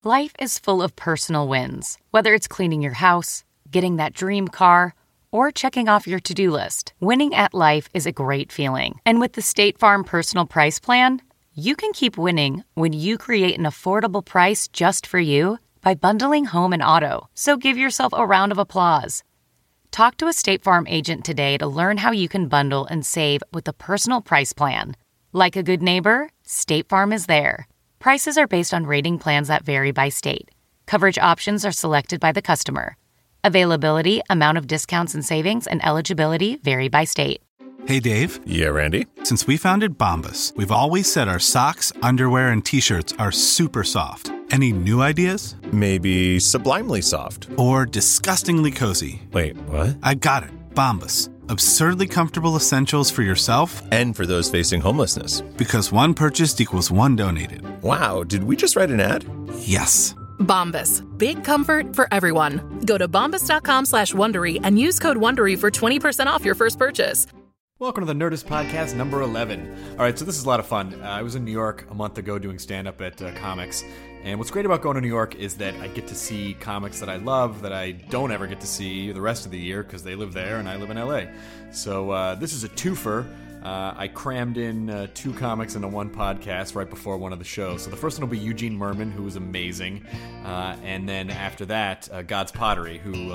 Life is full of personal wins, whether it's cleaning your house, getting that dream car, or checking off your to-do list. Winning at life is a great feeling. And with the State Farm Personal Price Plan, you can keep winning when you create an affordable price just for you by bundling home and auto. So give yourself a round of applause. Talk to a State Farm agent today to learn how you can bundle and save with the Personal Price Plan. Like a good neighbor, State Farm is there. Prices are based on rating plans that vary by state. Coverage options are selected by the customer. Availability, amount of discounts and savings, and eligibility vary by state. Hey, Dave. Yeah, Randy? Since we founded Bombas, we've always said our socks, underwear, and T-shirts are super soft. Any new ideas? Maybe sublimely soft. Or disgustingly cozy. Wait, what? I got it. Bombas. Absurdly comfortable essentials for yourself and for those facing homelessness. Because one purchased equals one donated. Wow, did we just write an ad? Yes. Bombas. Big comfort for everyone. Go to bombas.com/Wondery and use code Wondery for 20% off your first purchase. Welcome to the Nerdist Podcast number 11. All right, so this is a lot of fun. I was in New York a month ago doing stand-up at Comics, and what's great about going to New York is that I get to see comics that I love that I don't ever get to see the rest of the year because they live there and I live in LA. So this is a twofer. I crammed in 2 comics into one podcast right before one of the shows. So the first one will be Eugene Merman, who was amazing, and then after that, God's Pottery, who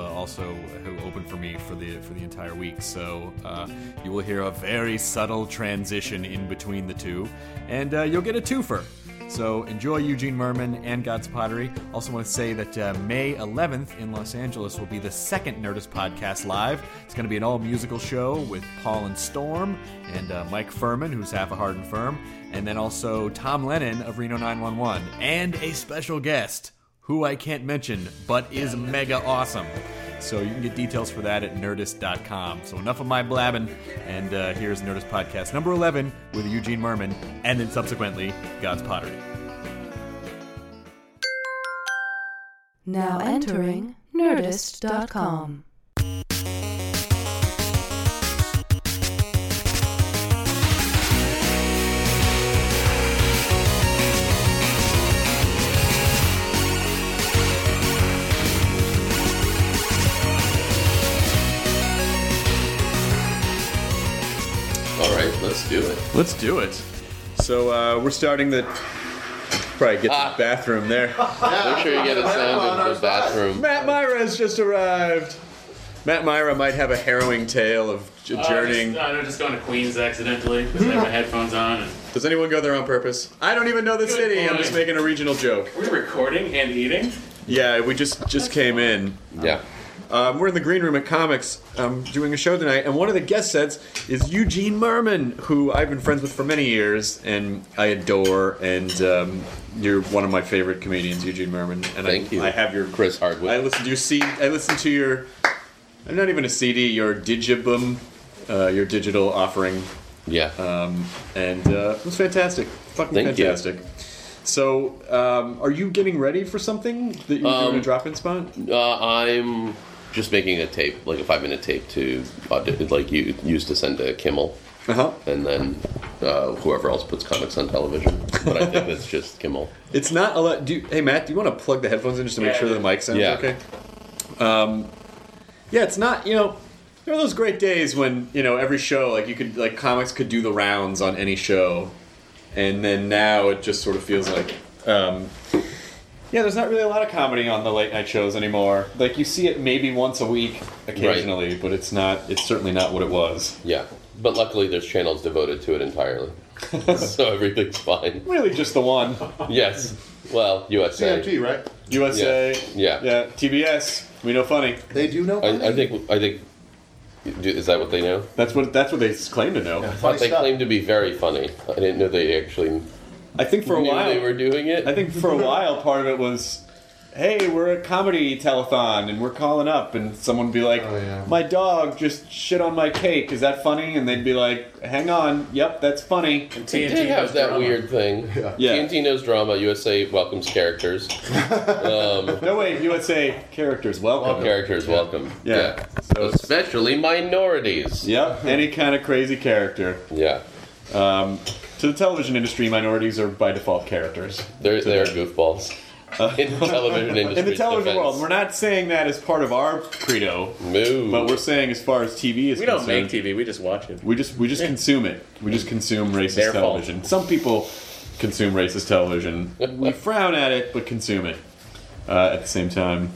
opened for me for the entire week. So you will hear a very subtle transition in between the two, and you'll get a twofer. So enjoy Eugene Merman and God's Pottery. Also want to say that May 11th in Los Angeles will be the second Nerdist Podcast Live. It's going to be an all-musical show with Paul and Storm and Mike Furman, who's half a Hard and Firm, and then also Tom Lennon of Reno 911, and a special guest who I can't mention, but is mega awesome. So you can get details for that at Nerdist.com. So enough of my blabbing, and here's Nerdist Podcast number 11 with Eugene Merman, and then subsequently, God's Pottery. Now entering Nerdist.com. All right, let's do it. Let's do it. So we're starting the... Probably get to the bathroom there. Make sure you get a sound in the bathroom. Matt Myra has just arrived. Matt Myra might have a harrowing tale of journeying. I'm just going to Queens accidentally because I have my headphones on. And... Does anyone go there on purpose? I don't even know the city. I'm just making a regional joke. We're recording and eating? Yeah, we just came in. Yeah. We're in the green room at Comics doing a show tonight, and one of the guest sets is Eugene Merman, who I've been friends with for many years, and I adore, and you're one of my favorite comedians, Eugene Merman. And Thank you. I have your... Chris Hardwick. I listened to your... I'm not even a CD, your Digibum, your digital offering. Yeah. And it was fantastic. Fucking Thank fantastic. You. So, are you getting ready for something that you're doing a drop-in spot? I'm just making a tape, like a 5-minute tape to like you used to send to Kimmel. Uh-huh. And then whoever else puts comics on television. But I think that's just Kimmel. It's not a lot. Hey, Matt, do you want to plug the headphones in just to make sure the mic sounds okay? Yeah, it's not, there are those great days when, every show, comics could do the rounds on any show. And then now it just sort of feels like, there's not really a lot of comedy on the late night shows anymore. Like, you see it maybe once a week occasionally, but it's certainly not what it was. Yeah. But luckily there's channels devoted to it entirely. So everything's fine. Really just the one. Yes. Well, USA. TNT, right? USA. Yeah. Yeah. TBS. We know funny. They do know funny? I think... Is that what they know? That's what they claim to know. I thought they claimed to be very funny. I didn't know they actually... I think for a while they were doing it. I think for a while part of it was, hey, we're a comedy telethon and we're calling up, and someone would be like, my dog just shit on my cake. Is that funny? And they'd be like, hang on, yep, that's funny. And TNT has that drama. Weird thing. Yeah. TNT knows drama. USA welcomes characters. No wait, USA characters welcome. Characters welcome. Yeah. So especially minorities. Yep. Any kind of crazy character. Yeah. To the television industry, minorities are by default characters. They're goofballs. in the television industry. In the television world. We're not saying that as part of our credo. Moo. But we're saying as far as TV is concerned. We don't make TV, we just watch it. We just consume it. We just consume racist Their television. fault. Some people consume racist television. We frown at it, but consume it at the same time.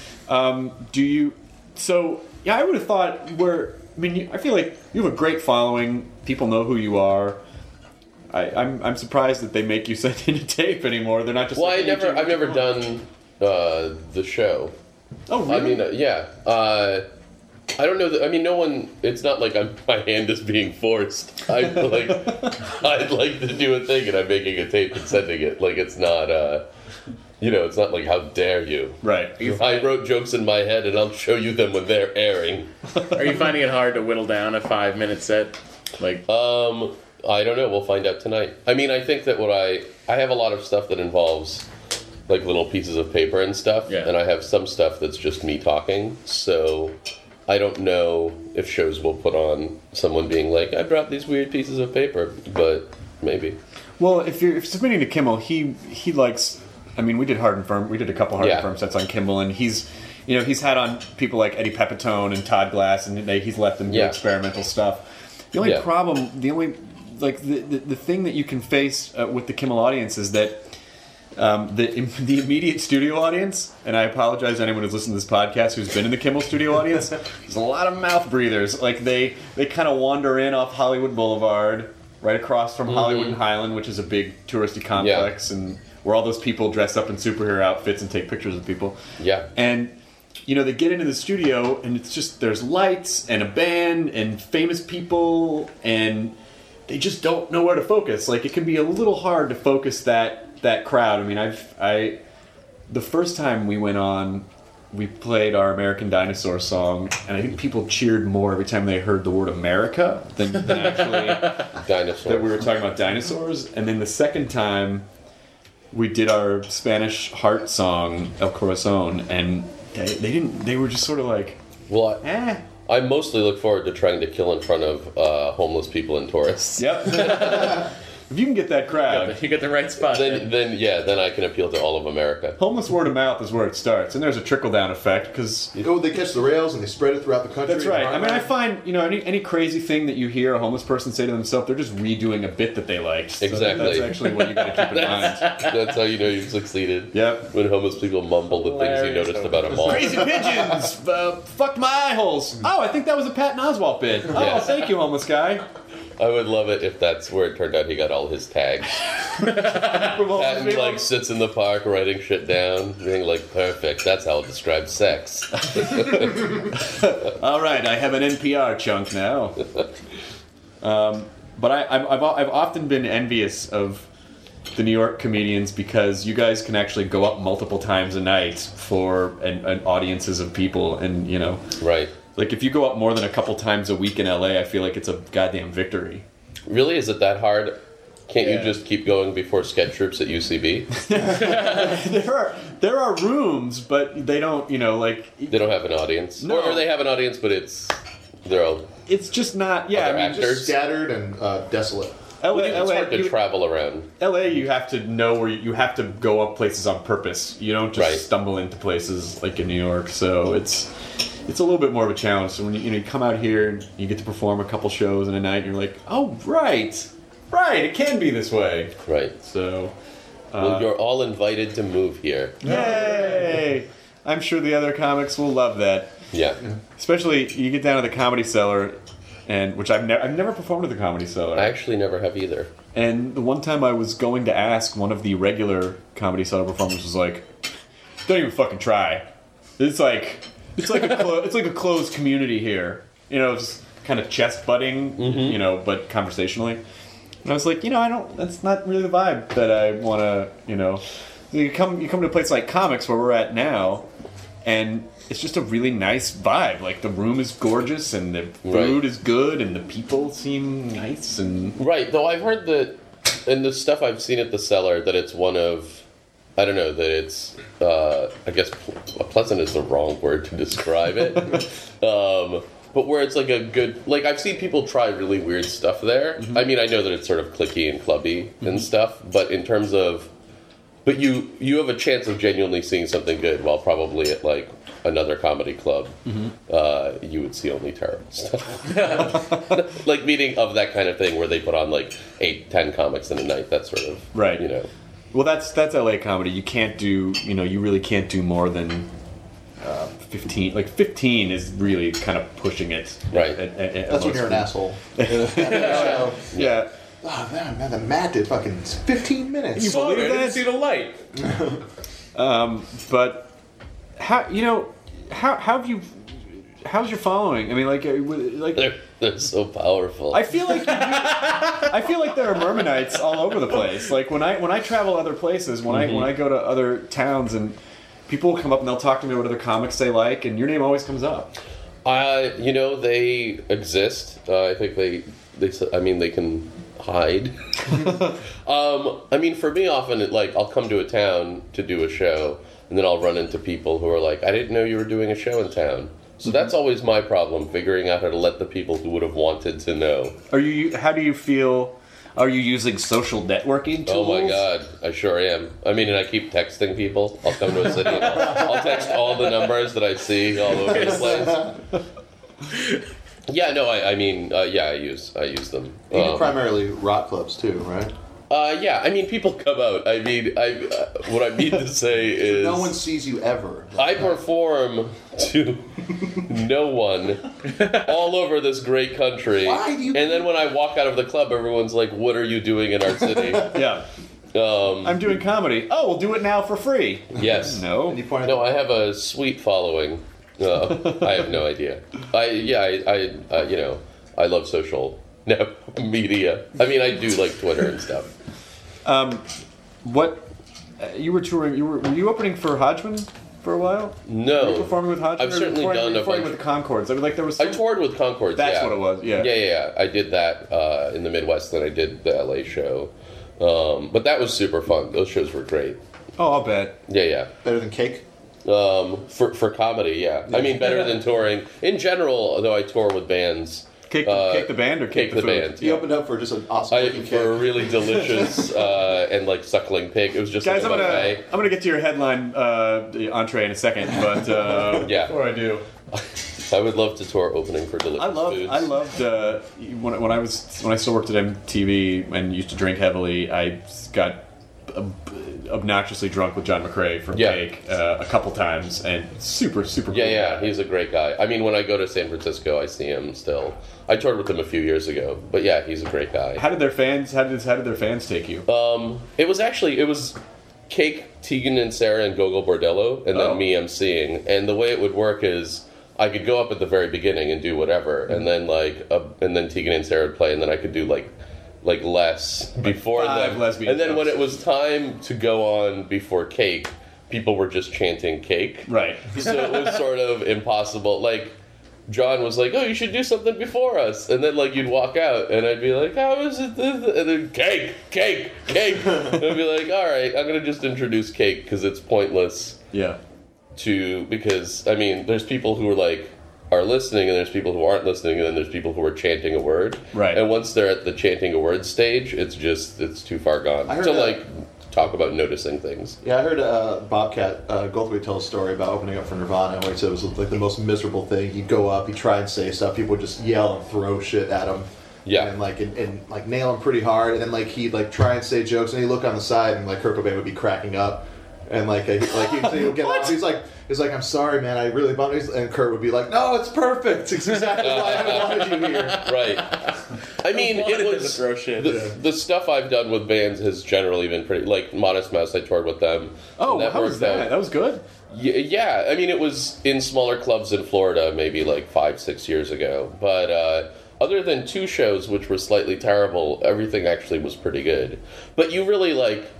So, I would have thought I feel like you have a great following. People know who you are. I'm surprised that they make you send in a tape anymore. They're not just. Well, I've never done the show. Oh, really? I mean, yeah. I don't know. No one. It's not like my hand is being forced. I'd like to do a thing, and I'm making a tape and sending it. Like it's not. It's not like how dare you. Right. I wrote jokes in my head, and I'll show you them when they're airing. Are you finding it hard to whittle down a 5-minute set? I don't know. We'll find out tonight. I think that I have a lot of stuff that involves like little pieces of paper and stuff, and I have some stuff that's just me talking. So I don't know if shows will put on someone being like, I brought these weird pieces of paper, but maybe. Well, if you're submitting to Kimmel, he likes. We did Hard and Firm. We did a couple Hard and Firm sets on Kimmel, and he's had on people like Eddie Pepitone and Todd Glass, and he's let them do experimental stuff. The only problem, the thing that you can face with the Kimmel audience is that the immediate studio audience, and I apologize to anyone who's listened to this podcast who's been in the Kimmel studio audience, there's a lot of mouth breathers. Like they kind of wander in off Hollywood Boulevard, right across from Hollywood and Highland, which is a big touristy complex, and where all those people dress up in superhero outfits and take pictures of people. Yeah. And, they get into the studio, and it's just, there's lights, and a band, and famous people, and they just don't know where to focus. Like, it can be a little hard to focus that crowd. The first time we went on, we played our American Dinosaur song, and I think people cheered more every time they heard the word America than actually dinosaur. That we were talking about dinosaurs. And then the second time, we did our Spanish heart song, El Corazon, and they were just sort of like, well, I mostly look forward to trying to kill in front of homeless people and tourists. Yep. If you can get that crowd, you get the right spot. Then I can appeal to all of America. Homeless word of mouth is where it starts, and there's a trickle down effect because they catch the rails and they spread it throughout the country. That's right. I find any crazy thing that you hear a homeless person say to themselves, they're just redoing a bit that they liked. So exactly. That's actually what you got to keep in mind. That's how you know you've succeeded. Yep. When homeless people mumble the things you noticed about a mall. Crazy pigeons fucked my eye holes. Oh, I think that was a Patton Oswalt bit. Oh, thank you, homeless guy. I would love it if that's where it turned out he got all his tags. Patton sits in the park writing shit down, being like, perfect, that's how it describes sex. All right, I have an NPR chunk now. But I've often been envious of the New York comedians because you guys can actually go up multiple times a night for an audiences of people, and right. Like, if you go up more than a couple times a week in LA, I feel like it's a goddamn victory. Really? Is it that hard? Can't you just keep going before sketch troops at UCB? There are rooms, but they don't, They don't have an audience? No. Or they have an audience, but they're all... It's just not, actors? Just scattered and desolate. It's hard to travel around. LA, you have to know where you have to go up places on purpose. You don't just stumble into places like in New York, so it's a little bit more of a challenge. So when you come out here and you get to perform a couple shows in a night, and you're like, oh, right, it can be this way. Right. So... well, you're all invited to move here. Yay! I'm sure the other comics will love that. Yeah. Especially, you get down to the Comedy Cellar, which I've never performed at the Comedy Cellar. I actually never have either. And the one time I was going to ask, one of the regular Comedy Cellar performers was like, don't even fucking try. It's like a closed community here. It's kind of chest butting, but conversationally. And I was like, that's not really the vibe that I want to, You come to a place like Comics where we're at now, and it's just a really nice vibe. Like, the room is gorgeous, and the food is good, and the people seem nice, and... Right, though I've heard that, in the stuff I've seen at the Cellar, that it's one of... I don't know, that it's, I guess, pleasant is the wrong word to describe it. But where it's like a good... Like, I've seen people try really weird stuff there. Mm-hmm. I mean, I know that it's sort of cliquey and clubby and stuff, but in terms of but you have a chance of genuinely seeing something good, while probably at like another comedy club, you would see only terrible stuff. Like meeting of that kind of thing where they put on like 8-10 comics in a night. That sort of right. You know. Well, that's LA comedy. You can't do, you really can't do more than 15. Like 15 is really kind of pushing it. Right. That's when you're an asshole. Yeah. Oh man, the Matt did fucking 15 minutes. You believe that? I didn't see the light. But how's your following? I mean, like they're so powerful. I feel like there are Mermanites all over the place. Like when I travel other places, when I go to other towns, and people will come up and they'll talk to me about other comics they like, and your name always comes up. They exist. I think they can hide. I mean, for me, often I'll come to a town to do a show, and then I'll run into people who are like, "I didn't know you were doing a show in town." So that's always my problem, figuring out how to let the people who would have wanted to know. How do you feel? Are you using social networking tools? Oh my god, I sure am. I mean, and I keep texting people. I'll come to a city and I'll text all the numbers that I see all over the place. Yeah, no, I use them. You do primarily rock clubs too, right? Yeah, I mean, people come out. I mean, what I mean to say is... No one sees you ever. I perform to no one all over this great country. Why do you... And then when I walk out of the club, everyone's like, what are you doing in our city? Yeah. I'm doing comedy. Oh, we'll do it now for free. Yes. No. No, I have a sweet following. I have no idea. I love social media. I mean, I do like Twitter and stuff. What you were touring? Were you opening for Hodgman for a while? No. Were you performing with Hodgman? I've certainly done a bunch. With the Concords. I toured with Concords. That's what it was. Yeah. Yeah. I did that in the Midwest. Then I did the LA show, but that was super fun. Those shows were great. Oh, I'll bet. Yeah. Better than Cake. For comedy, yeah. I mean, better than touring in general. Though I tour with bands. Cake the band or Cake the food? band. He opened up for just an awesome cake. For a really delicious and suckling pig. It was just guys. I'm gonna get to your headline the entree in a second, but yeah. Before I do, I would love to tour opening for delicious foods. I loved when I still worked at MTV and used to drink heavily. I got obnoxiously drunk with John McRae from Cake a couple times, and super cool. Yeah, he's a great guy. I mean, when I go to San Francisco, I see him still. I toured with him a few years ago, but yeah, he's a great guy. How did their fans take you? It was Cake, Tegan and Sarah, and Gogol Bordello, and then me emceeing. And the way it would work is I could go up at the very beginning and do whatever, and then and then Tegan and Sarah would play, and then I could do like less before them. And then when it was time to go on before Cake, people were just chanting Cake. Right. So it was sort of impossible. Like, John was like, "Oh, you should do something before us," and then you'd walk out, and I'd be like, "How is it this?" And then Cake, and I'd be like, "All right, I'm gonna just introduce Cake because it's pointless." Yeah. Because I mean, there's people who are listening, and there's people who aren't listening, and then there's people who are chanting a word. Right. And once they're at the chanting a word stage, it's too far gone to talk about noticing things. Yeah, I heard Bobcat Goldthwait tell a story about opening up for Nirvana, where he said it was the most miserable thing. He'd go up, he'd try and say stuff, people would just yell and throw shit at him. Yeah. And nail him pretty hard, and then he'd try and say jokes, and he'd look on the side, and Kurt Cobain would be cracking up. And he would get off. He's like, "I'm sorry, man. I really bummed you." And Kurt would be like, "No, it's perfect. It's exactly why I wanted you here." Right. I mean, it was throw shit. The stuff I've done with bands has generally been pretty. Like Modest Mouse, I toured with them. Oh, how was that? That was good. Yeah. I mean, it was in smaller clubs in Florida, maybe 5-6 years ago. But other than 2 shows, which were slightly terrible, everything actually was pretty good. But you really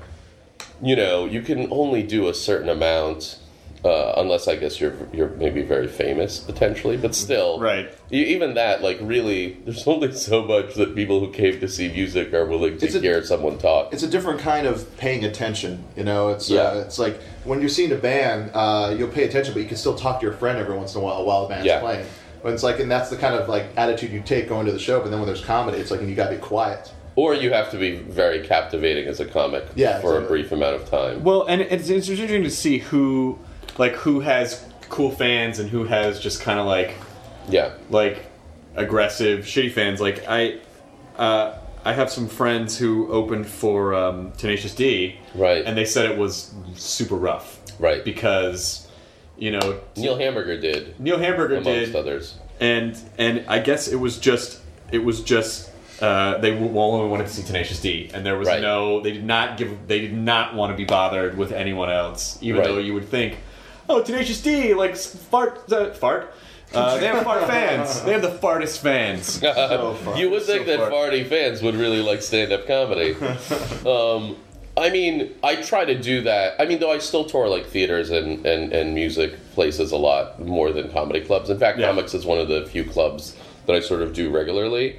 you can only do a certain amount, unless I guess you're maybe very famous potentially, but still, right? Even that, really, there's only so much that people who came to see music are willing to hear someone talk. It's a different kind of paying attention, It's like when you're seeing a band, you'll pay attention, but you can still talk to your friend every once in a while the band's playing. But it's and that's the kind of attitude you take going to the show. But then when there's comedy, it's and you gotta be quiet. Or you have to be very captivating as a comic for a brief amount of time. Well, and it's interesting to see who has cool fans and who has just kind of like aggressive, shitty fans. Like I have some friends who opened for Tenacious D, right? And they said it was super rough, right? because Neil Hamburger did. Neil Hamburger amongst did, others, and I guess it was just. They only wanted to see Tenacious D, and there was they did not want to be bothered with anyone else, even though you would think, oh, Tenacious D, like fart. They have fart fans. They have the fartest fans. You would think that farty fans would really like stand-up comedy. I mean, I try to do that. I mean, though I still tour like theaters and music places a lot more than comedy clubs. In fact, comics is one of the few clubs that I sort of do regularly.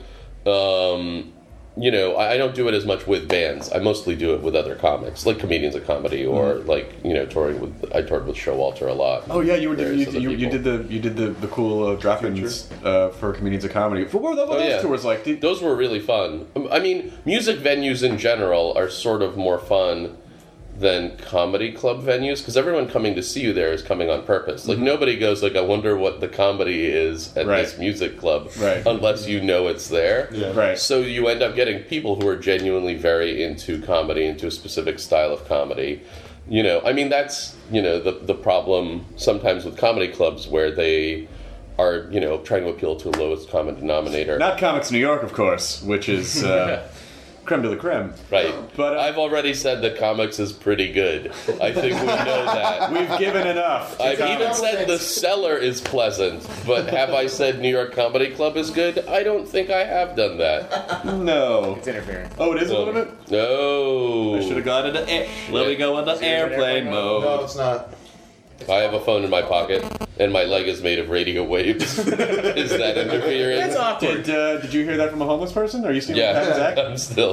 I don't do it as much with bands. I mostly do it with other comics, like Comedians of Comedy, or touring with. I toured with Showalter a lot. Oh yeah, you did the cool drop-ins for Comedians of Comedy. What were those tours like? Those were really fun. I mean, music venues in general are sort of more fun than comedy club venues, because everyone coming to see you there is coming on purpose. Like nobody goes like, I wonder what the comedy is at this music club, unless you know it's there. Yeah. Right. So you end up getting people who are genuinely very into comedy, into a specific style of comedy. I mean, that's the problem sometimes with comedy clubs, where they are trying to appeal to a lowest common denominator. Not Comics New York, of course, which is creme de la creme. Right. But I've already said that comics is pretty good. I think we know that. We've given enough. I've even said the Cellar is pleasant, but have I said New York Comedy Club is good? I don't think I have done that. No. It's interfering. Oh, it is a little bit? No. I should have gone into let me go into airplane mode. No, it's not. I have a phone in my pocket, and my leg is made of radio waves. Is that interfering? That's awkward. Did you hear that from a homeless person? Are you still Zach? I'm still.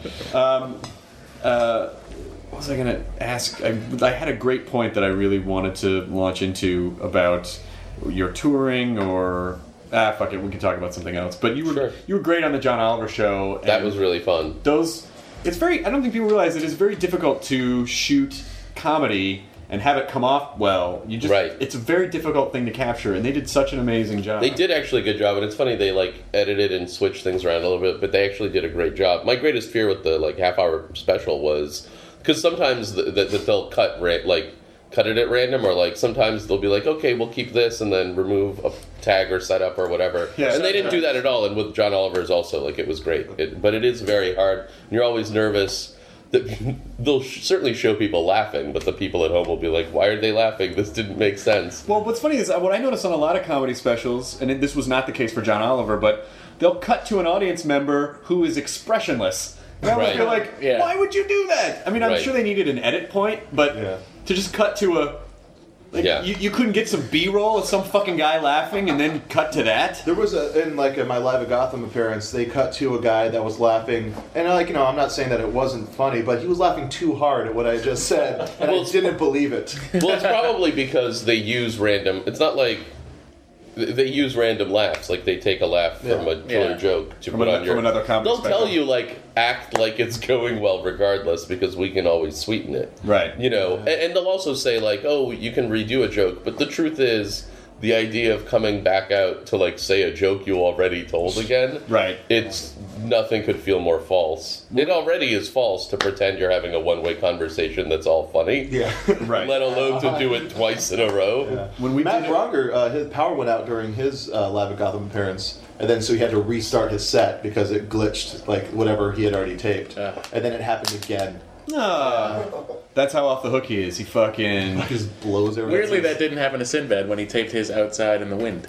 What was I going to ask? I had a great point that I really wanted to launch into about your touring, or fuck it, we can talk about something else. But you were great on the John Oliver show. That was really fun. I don't think people realize it is very difficult to shoot comedy and have it come off well. It's a very difficult thing to capture, and they did such an amazing job. They did actually a good job, and it's funny, they edited and switched things around a little bit, but they actually did a great job. My greatest fear with the half-hour special was, because sometimes they'll cut it at random, or sometimes they'll be like, okay, we'll keep this and then remove a tag or setup or whatever. Yeah, and they didn't do that at all. And with John Oliver's also, it was great. But it is very hard. And you're always nervous that they'll certainly show people laughing, but the people at home will be like, why are they laughing? This didn't make sense. Well, what's funny is what I noticed on a lot of comedy specials, and this was not the case for John Oliver, but they'll cut to an audience member who is expressionless. And I feel like, why would you do that? I mean, I'm sure they needed an edit point, but to just cut to a... You couldn't get some B-roll of some fucking guy laughing and then cut to that? There was in my Live at Gotham appearance, they cut to a guy that was laughing, and I'm not saying that it wasn't funny, but he was laughing too hard at what I just said, and I didn't believe it. Well, it's probably because they use random... It's not like... They use random laughs, they take a laugh from a killer joke to put on your... From another comedy They'll tell you, act like it's going well regardless, because we can always sweeten it. Right. And they'll also say, oh, you can redo a joke, but the truth is, the idea of coming back out to, say a joke you already told again... Right. Nothing could feel more false. It already is false to pretend you're having a one-way conversation that's all funny. Yeah. Right. Let alone to do it twice in a row. Yeah. When Matt Bronger, his power went out during his Live at Gotham appearance, and then so he had to restart his set because it glitched, whatever he had already taped. And then it happened again. That's how off the hook he is. He fucking just blows everything. Weirdly, that didn't happen to Sinbad when he taped his outside in the wind.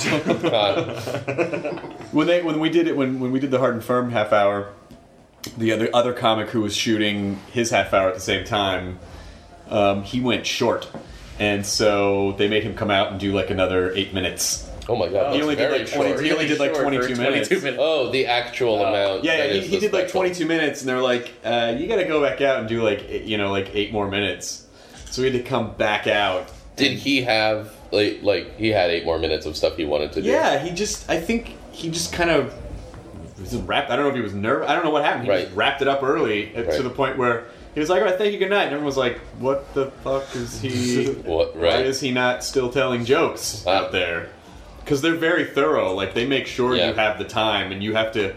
When we did the Hard and Firm half hour, the other comic who was shooting his half hour at the same time, he went short, and so they made him come out and do another 8 minutes. Oh my god! He only did 22 minutes. Oh, the actual amount. Yeah, he did 22 minutes, and they're like, "You got to go back out and do 8 more minutes." So he had to come back out. Did he have he had 8 more minutes of stuff he wanted to do? Yeah, I think he just kind of just wrapped. I don't know if he was nervous. I don't know what happened. He just wrapped it up early to the point where he was like, all right, thank you, good night. And everyone was like, what the fuck is he... Why is he not still telling jokes out there? Because they're very thorough. Like, they make sure you have the time, and you have to,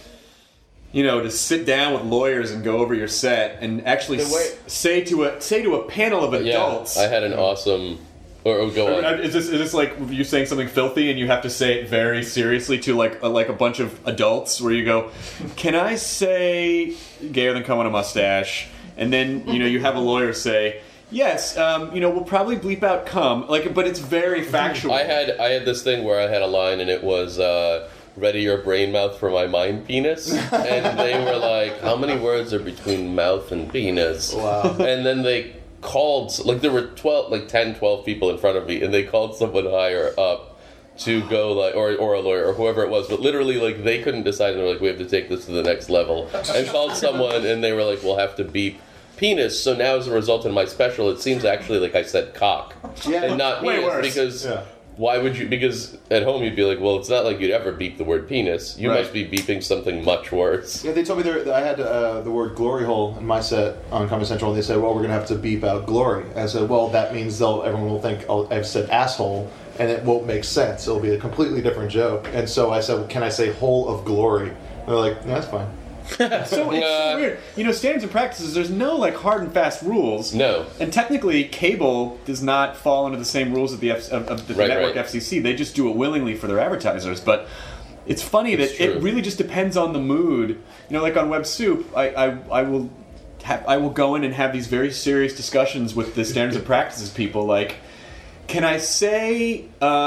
to sit down with lawyers and go over your set and actually say to a panel of adults... Yeah, I had an awesome... Or go on. Is this like you saying something filthy and you have to say it very seriously to like a bunch of adults where you go, can I say gayer than cum on a mustache? And then you have a lawyer say, yes, we'll probably bleep out cum, but it's very factual. I had this thing where I had a line and it was ready your brain mouth for my mind penis, and they were like, how many words are between mouth and penis? Wow. And then they called, there were 10, 12 people in front of me, and they called someone higher up to go, or a lawyer, or whoever it was, but literally, they couldn't decide, and they're like, we have to take this to the next level, and called someone, and they were like, we'll have to beep penis, so now as a result in my special, it seems actually like I said cock, and not penis, because... Why would you? Because at home you'd be like, well, it's not like you'd ever beep the word penis. You must be beeping something much worse. Yeah, they told me I had the word glory hole in my set on Comedy Central, and they said, well, we're going to have to beep out glory. And I said, well, that means everyone will think I've said asshole, and it won't make sense. It'll be a completely different joke. And so I said, well, can I say hole of glory? And they're like, yeah, that's fine. It's so weird. Standards and practices, there's no hard and fast rules. No. And technically, cable does not fall under the same rules of the network FCC. They just do it willingly for their advertisers. But it's funny that it really just depends on the mood. Like on Web Soup, I will go in and have these very serious discussions with the standards and practices people. Like, can I say...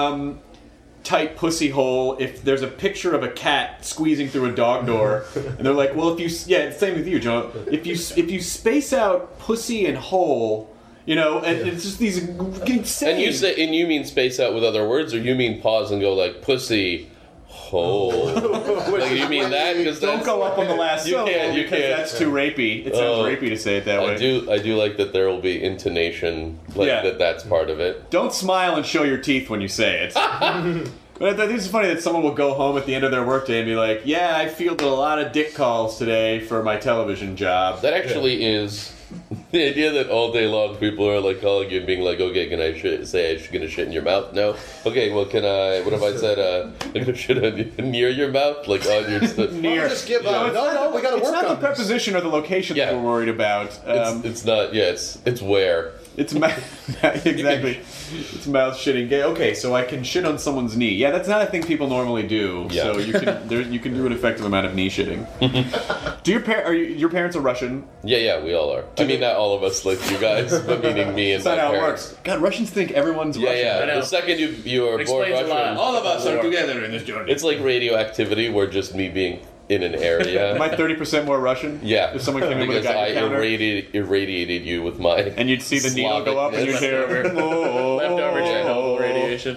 tight pussy hole if there's a picture of a cat squeezing through a dog door, and they're like, well, if you same with you, Joe, if you space out pussy and hole, and it's just these insane. And you mean space out with other words, or you mean pause and go like pussy hole? You mean that? Because don't go up on the last syllable because that's too rapey. It sounds rapey to say it that way. I do like that there will be intonation, that's part of it. Don't smile and show your teeth when you say it. But I think it's funny that someone will go home at the end of their workday and be like, yeah, I fielded a lot of dick calls today for my television job. That actually is... The idea that all day long people are calling you and being like, okay, can I say I'm going to shit in your mouth? No. Okay, well, can I... What if I said I'm going to shit near your mouth? On your... near. Just give up. No, we got to work on It's not the preposition or the location that we're worried about. It's not... Yeah, it's where. It's exactly. It's mouth shitting gay. Okay, so I can shit on someone's knee. Yeah, that's not a thing people normally do. Yeah. So you can do an effective amount of knee shitting. Do your parents are Russian? Yeah, we all are. Not all of us like you guys, but meaning me and my parents. That's not how it works. God, Russians think everyone's Russian. Yeah. The second you are born Russian, all of us are together in this journey. It's like radioactivity, where just me being in an area. Am I 30% more Russian? Yeah. If someone came in with a guy counter? irradiated you with my... And you'd see the needle go up and you'd hear... Leftover genital radiation.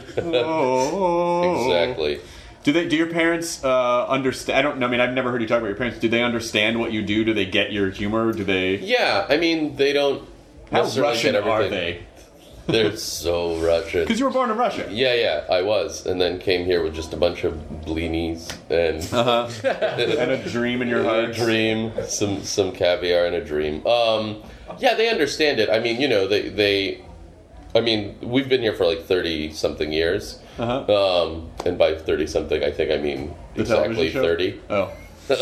Exactly. Do your parents understand? I don't know. I've never heard you talk about your parents. Do they understand what you do? Do they get your humor? Do they... Yeah. They don't... How Russian are they? They're so Russian. Because you were born in Russia. Yeah, I was. And then came here with just a bunch of blinis and... and a dream in your heart. A dream. Some caviar and a dream. Yeah, they understand it. We've been here for 30-something years. And by 30-something, I think I mean exactly 30. Oh.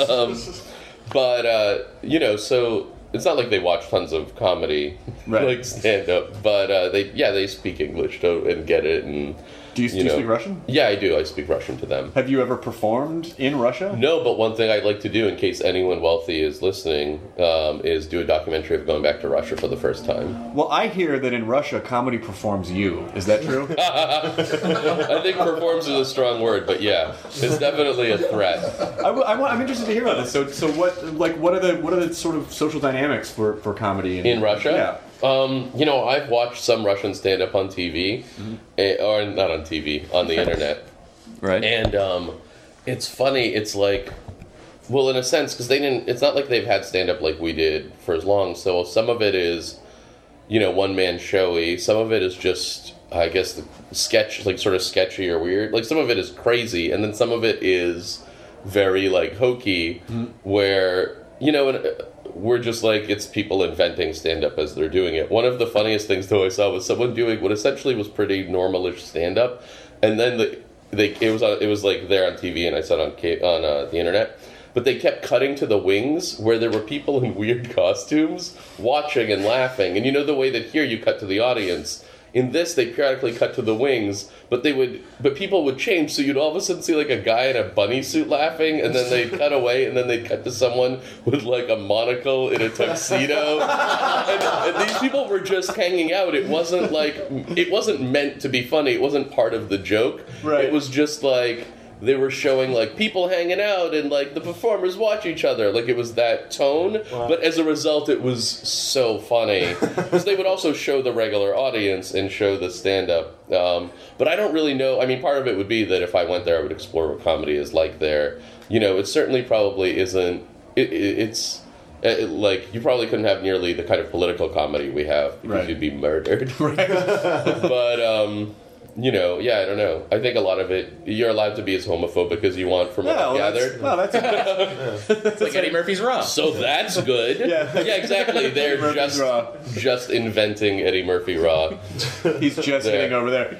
So... It's not like they watch tons of comedy, stand-up, but they speak English and get it. And do you speak Russian? Yeah, I do. I speak Russian to them. Have you ever performed in Russia? No, but one thing I'd like to do, in case anyone wealthy is listening, is do a documentary of going back to Russia for the first time. Well, I hear that in Russia, comedy performs you. Is that true? I think performs is a strong word, but yeah, it's definitely a threat. I'm interested to hear about this. So what are the sort of social dynamics for comedy in Russia? Yeah. I've watched some Russian stand-up on TV, or not on TV, on the internet. Right. And it's funny. It's in a sense, because it's not like they've had stand-up like we did for as long. So some of it is, one-man showy. Some of it is just, I guess, the sketch, sort of sketchy or weird. Some of it is crazy, and then some of it is very like hokey, where we're just like, it's people inventing stand-up as they're doing it. One of the funniest things though I saw was someone doing what essentially was pretty normalish stand-up, and then it was like there on TV, and I saw it on the internet. But they kept cutting to the wings where there were people in weird costumes watching and laughing. And you know the way that here you cut to the audience. In this, they periodically cut to the wings, but people would change, so you'd all of a sudden see like a guy in a bunny suit laughing, and then they'd cut away, and then they'd cut to someone with like a monocle in a tuxedo. and these people were just hanging out. It wasn't meant to be funny. It wasn't part of the joke. Right. It was just like, they were showing like people hanging out and like the performers watch each other. Like it was that tone. Wow. But as a result, it was so funny. Because they would also show the regular audience and show the stand-up. But I don't really know. I mean, part of it would be that if I went there, I would explore what comedy is like there. It certainly probably isn't. It's like, you probably couldn't have nearly the kind of political comedy we have because you'd be murdered. Right. But, I don't know. I think a lot of it, you're allowed to be as homophobic as you want from what I've gathered. It's like Eddie Murphy's Raw. So that's good. Yeah, exactly. They're just inventing Eddie Murphy Raw. He's just getting over there.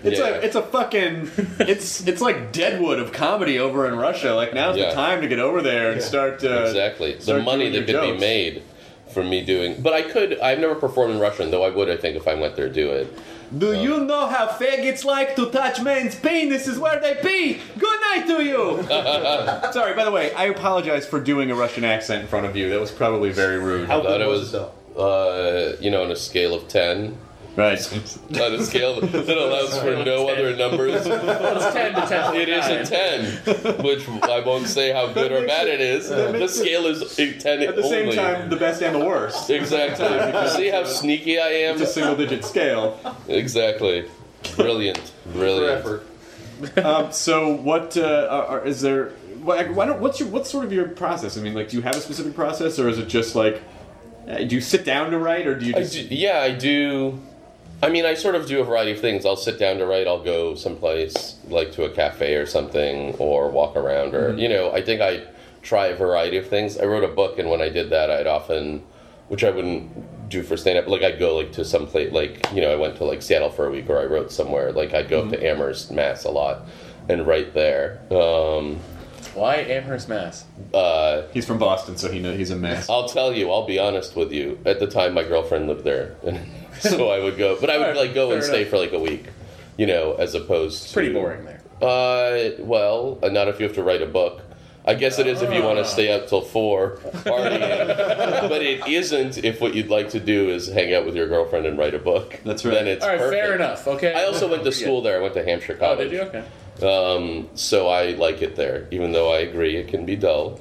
It's like Deadwood of comedy over in Russia. Like, now's the time to get over there and start exactly. The money that could be made from me doing. But I've never performed in Russian, though I would, I think, if I went there, do it. Do you know how faggots like to touch men's penises where they pee? Good night to you! Sorry, by the way, I apologize for doing a Russian accent in front of you. That was probably very rude. How good was it, though? On a scale of 10. Right. On a scale that allows for no other numbers. It's 10 to 10. It is a 10, which I won't say how good or bad it is. The scale is a 10 at the same time, the best and the worst. Exactly. You see how sneaky I am? It's a single-digit scale. Exactly. Brilliant. For effort. So what is there? What's sort of your process? I mean, like, do you have a specific process, or is it just like, do you sit down to write, or do you just... I do. I mean, I sort of do a variety of things. I'll sit down to write. I'll go someplace, like to a cafe or something, or walk around, or, I think I try a variety of things. I wrote a book, and when I did that, I'd often, which I wouldn't do for stand-up, like, I'd go, like, to some place, like, I went to, like, Seattle for a week, or I wrote somewhere. Like, I'd go up to Amherst, Mass. a lot, and write there. Why Amherst, Mass? He's from Boston, so he's a mess. I'll tell you, I'll be honest with you. At the time, my girlfriend lived there, and so I would go. But I would go and stay for like a week, as opposed to... Pretty boring there. Well, not if you have to write a book. I guess it is if you want to stay up till 4 partying. But it isn't if what you'd like to do is hang out with your girlfriend and write a book. That's right. Then it's all right, perfect. Fair enough. Okay. I also went to school there. I went to Hampshire College. Oh, did you? Okay. So I like it there, even though I agree it can be dull.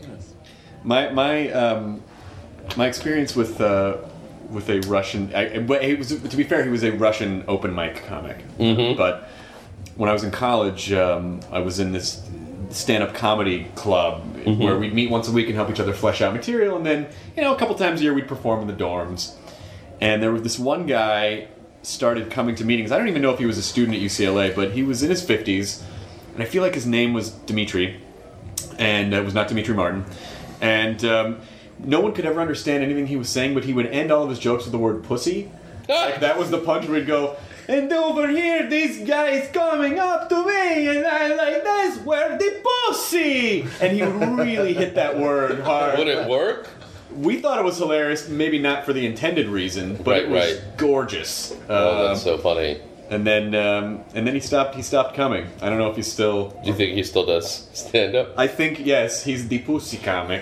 My experience with a Russian, to be fair, he was a Russian open mic comic. Mm-hmm. But when I was in college, I was in this stand-up comedy club where we'd meet once a week and help each other flesh out material, and then a couple times a year we'd perform in the dorms. And there was this one guy started coming to meetings. I don't even know if he was a student at UCLA, but he was in his 50s. And I feel like his name was Dimitri, and it was not Dimitri Martin. And no one could ever understand anything he was saying, but he would end all of his jokes with the word pussy. Like, that was the punch where he'd go, and over here, this guy is coming up to me, and I'm like, that's where the pussy! And he would really hit that word hard. Would it work? We thought it was hilarious, maybe not for the intended reason, but it was gorgeous. Oh, that's so funny. And then he stopped coming. I don't know if he's still... Do you think he still does stand-up? I think, yes, he's the pussy comic.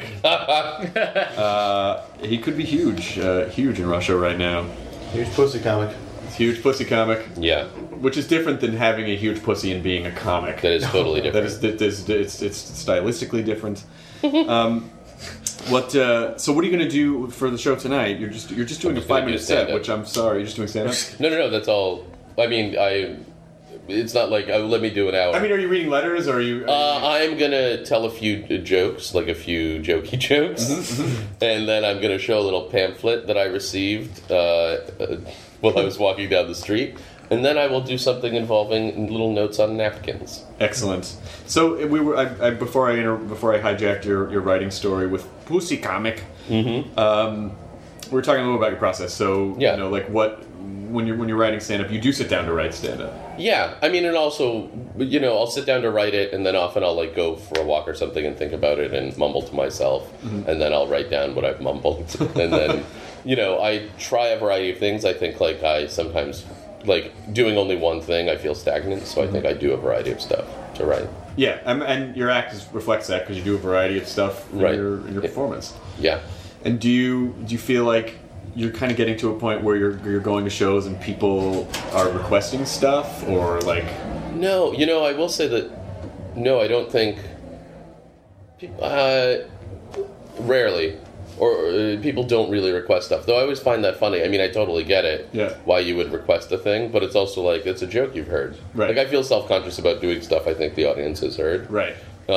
He could be huge in Russia right now. Huge pussy comic. Huge pussy comic. Yeah. Which is different than having a huge pussy and being a comic. That is totally different. It's stylistically different. So what are you going to do for the show tonight? You're just doing a 5-minute set, which I'm sorry, you're just doing stand-up? No, that's all. I mean, it's not like, let me do an hour. I mean, are you reading letters, or are you... I'm going to tell a few jokes, like a few jokey jokes, and then I'm going to show a little pamphlet that I received while I was walking down the street. And then I will do something involving little notes on napkins. Excellent. So we were before I hijacked your writing story with Pussy Comic. Mm-hmm. We were talking a little about your process. So you know, like when you're writing stand-up, you do sit down to write stand-up. Yeah, I mean, and also, you know, I'll sit down to write it, and then often I'll like go for a walk or something and think about it and mumble to myself, and then I'll write down what I've mumbled, and then, you know, I try a variety of things. I think like I sometimes. Like, doing only one thing, I feel stagnant, so I think I do a variety of stuff to write. Yeah, and your act reflects that because you do a variety of stuff in your performance. Yeah. And do you feel like you're kind of getting to a point where you're going to shows and people are requesting stuff, or like? No, you know, I will say that. No, I don't think. Rarely. Or people don't really request stuff. Though I always find that funny. I mean, I totally get it. Yeah. Why you would request a thing, but it's also like, it's a joke you've heard. Right. Like, I feel self-conscious about doing stuff I think the audience has heard. Right.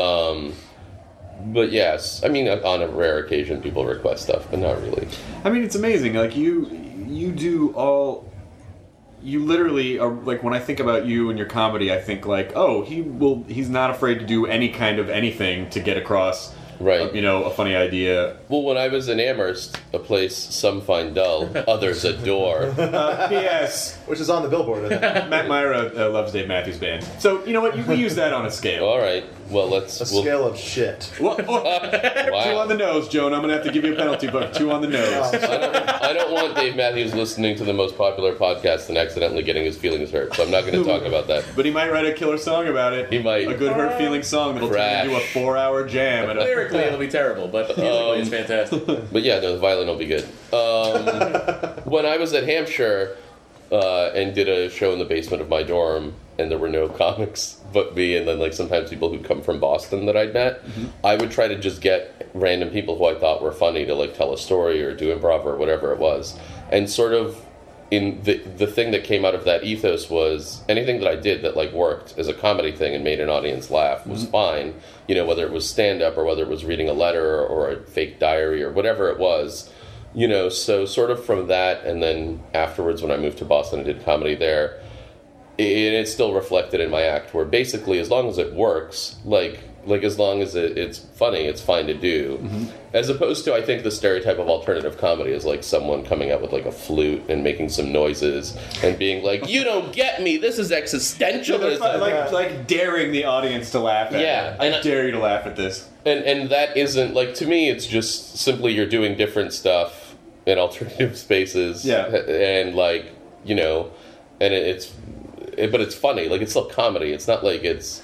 But yes, I mean, on a rare occasion, people request stuff, but not really. I mean, it's amazing. Like, you do all... You literally are, like, when I think about you and your comedy, I think, like, oh, he's not afraid to do any kind of anything to get across... Right. You know, a funny idea. Well, when I was in Amherst, a place some find dull, others adore. P.S. Which is on the billboard. Matt Myra loves Dave Matthews Band. So, you know what? We use that on a scale. All right. Well, scale of shit. Wow. 2 on the nose, Joan. I'm going to have to give you a penalty, but 2 on the nose. I don't want Dave Matthews listening to the most popular podcast and accidentally getting his feelings hurt, so I'm not going to talk about that. But he might write a killer song about it. He might. A good hurt feeling song that'll turn into a 4-hour jam. Lyrically, it'll be terrible, but musically, it's fantastic. But yeah, no, the violin will be good. When I was at Hampshire and did a show in the basement of my dorm, and there were no comics but me, and then like sometimes people who'd come from Boston that I'd met, I would try to just get random people who I thought were funny to like tell a story or do improv or whatever it was. And sort of in the thing that came out of that ethos was anything that I did that like worked as a comedy thing and made an audience laugh was fine. You know, whether it was stand-up or whether it was reading a letter or a fake diary or whatever it was. You know, so sort of from that, and then afterwards when I moved to Boston and did comedy there, it's still reflected in my act, where basically as long as it works, like as long as it's funny, it's fine to do. As opposed to, I think the stereotype of alternative comedy is like someone coming out with like a flute and making some noises and being like, you don't get me, this is existentialism. Like daring the audience to laugh at it. I dare you to laugh at this. And that isn't, like, to me, it's just simply you're doing different stuff in alternative spaces. Yeah. And, like, you know, and but it's funny. Like, it's still comedy. It's not like it's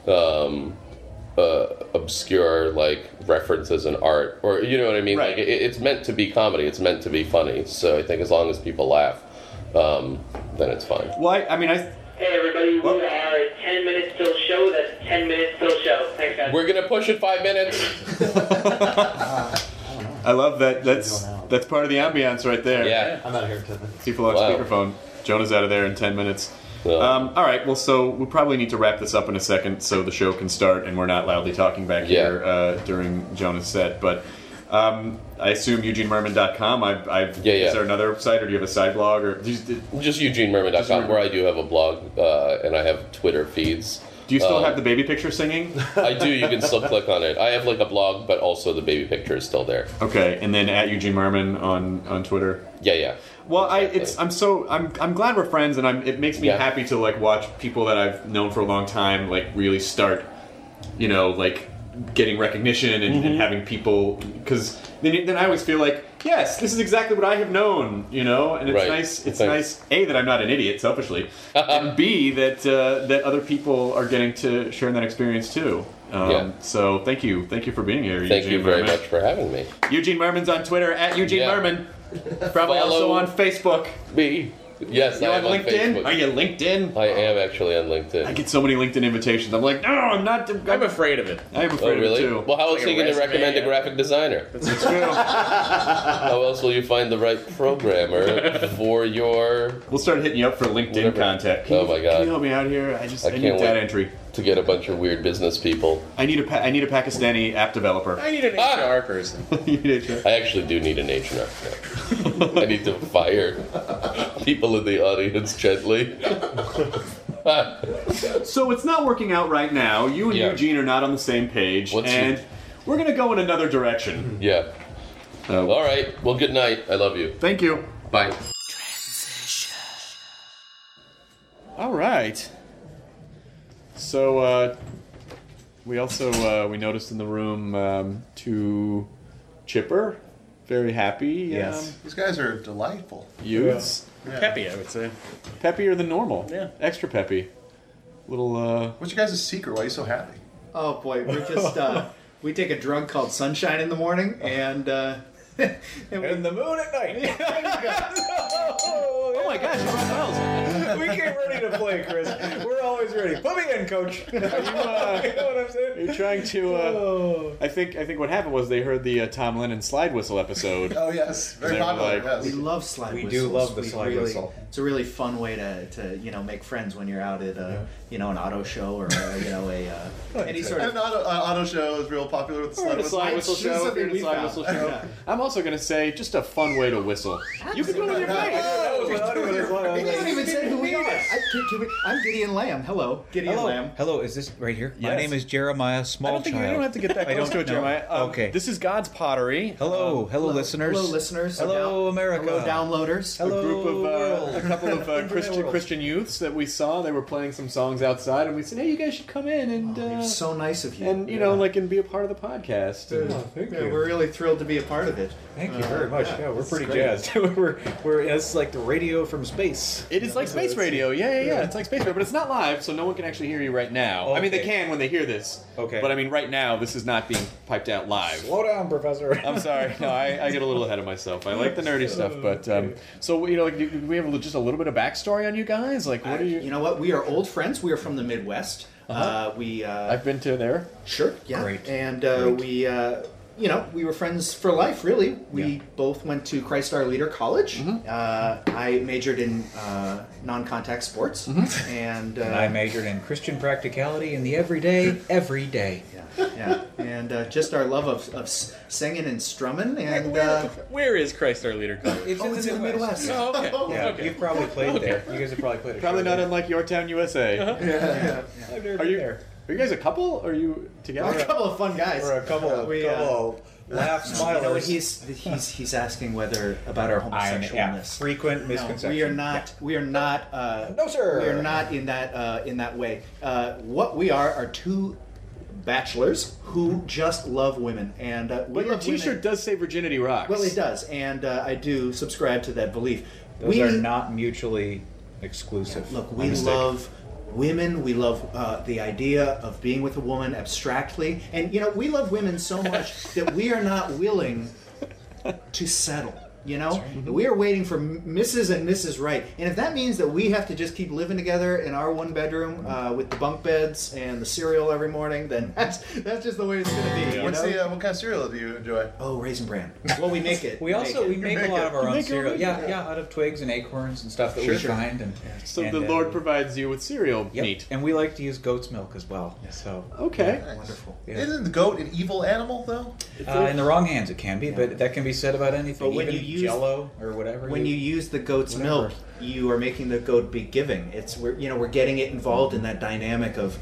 obscure, like, references in art. Or, you know what I mean? Right. Like, it's meant to be comedy. It's meant to be funny. So I think as long as people laugh, then it's fine. Well, I mean, Hey everybody, we are 10 minutes till show. That's 10 minutes till show. Thanks guys. We're gonna push it 5 minutes. I love that. That's part of the ambiance right there. Yeah. I'm out of here in 10 minutes. People on speakerphone. Jonah's out of there in 10 minutes. All right, well, so we probably need to wrap this up in a second so the show can start and we're not loudly talking back here during Jonah's set. But I assume EugeneMerman.com. Is there another site, or do you have a side blog? Or just EugeneMerman.com, where I do have a blog and I have Twitter feeds. Do you still have the baby picture singing? I do. You can still click on it. I have like a blog, but also the baby picture is still there. Okay, and then at Eugene Merman on Twitter. Yeah. Well, I'm glad we're friends, and it makes me happy to like watch people that I've known for a long time like really start, you know, like getting recognition and having people, because then I always feel like, yes, this is exactly what I have known, you know, and it's nice. It's nice, A, that I'm not an idiot, selfishly, and B, that other people are getting to share that experience too. So thank you for being here. Thank you very much for having me. Eugene Merman's on Twitter at Eugene Merman. Probably also on Facebook. Me. Yes, You're I on am LinkedIn? on Facebook. Are you LinkedIn? I am actually on LinkedIn. I get so many LinkedIn invitations. I'm like, no, I'm not. I'm afraid of it. I'm afraid of it too. Well, how else are you going to recommend a graphic designer? That's true. How else will you find the right programmer for your... We'll start hitting you up for LinkedIn content. Oh my God. Can you help me out here? I need can't data wait. entry. to get a bunch of weird business people. I need a Pakistani app developer. I need an HR person. I actually do need an HR. I need to fire people in the audience gently. So it's not working out right now. You and Eugene are not on the same page, we're going to go in another direction. Yeah. All right. Well, good night. I love you. Thank you. Bye. All right. So we also we noticed in the room two Chipper, very happy. Yes. These guys are delightful. Youths. Yeah. Peppy, I would say. Peppier than normal. Yeah. Extra peppy. Little. What's your guys' secret? Why are you so happy? Oh boy, we're just we take a drug called Sunshine in the morning, and and the moon at night. Oh my gosh, you brought bells. We came ready to play, Chris. We're always ready. Put me in, coach. You know what I'm saying? You're trying to. I think what happened was they heard the Tom Lennon slide whistle episode. Oh yes, very popular. Yes. We love slide whistles. We do love the slide whistle. It's a really fun way to make friends when you're out at an auto show or any sort of an auto show is real popular with the slide whistle. Show. I'm also going to say just a fun way to whistle. Absolutely. You can do it with your face. We haven't even said who we are. I'm Gideon Lamb. Hello, Gideon Lamb. Hello, is this right here? Yes. My name is Jeremiah Smallchild. I don't have to get that close to it, Jeremiah. Okay. This is God's Pottery. Hello, listeners. Hello, listeners. Hello, America. Hello, downloaders. Hello, a group of world. a couple of Christian youths that we saw. They were playing some songs outside, and we said, "Hey, you guys should come in and so nice of you, and and be a part of the podcast." Thank you. We're really thrilled to be a part of it. Thank you very much. Yeah, we're pretty jazzed. we're it's like the radio from space. It is like space radio. Yeah. It's like space radio, but it's not live, so no one can actually hear you right now. Okay. I mean, they can when they hear this. Okay. But I mean, right now, this is not being piped out live. Slow down, Professor. I'm sorry. No, I get a little ahead of myself. I like the nerdy stuff, but so do we have just a little bit of backstory on you guys? Like, what are you? You know what? We are old friends. We are from the Midwest. I've been to there. Sure. Yeah. Great. And we we were friends for life, really. We both went to Christ Our Leader College. Mm-hmm. I majored in non-contact sports, and I majored in Christian practicality in the everyday, every day. Yeah. And just our love of singing and strumming. And where is Christ Our Leader College? It's in the Midwest. Oh, okay. Yeah, okay. You've probably played there. You guys have probably played. Probably not unlike Yorktown, USA. Yeah. I've never Are been you there. Are you guys a couple? Or are you together? We're a couple of fun guys. We're a couple of laugh smilers. He's asking about our homosexualness. Frequent misconception. We are not. Yeah. We are not. No, sir. We are not in that way. What we are two bachelors who just love women, and but your T-shirt does say "Virginity Rocks." Well, it does, and I do subscribe to that belief. Those are not mutually exclusive. Look, we love women. We love the idea of being with a woman abstractly, and we love women so much that we are not willing to settle. We are waiting for Mrs. and Mrs. Right, and if that means that we have to just keep living together in our one bedroom with the bunk beds and the cereal every morning, then that's just the way it's going to be. What kind of cereal do you enjoy? Oh, Raisin Bran. Well, we make it. We make a lot of our own cereal. Yeah, out of twigs and acorns and stuff that we find. So the Lord provides you with cereal meat, and we like to use goat's milk as well. So okay, wonderful. Yeah. Isn't the goat an evil animal though? In the wrong hands, it can be, but that can be said about anything. But when you use Jello or whatever. When you use the goat's milk, you are making the goat be giving. We're getting it involved in that dynamic of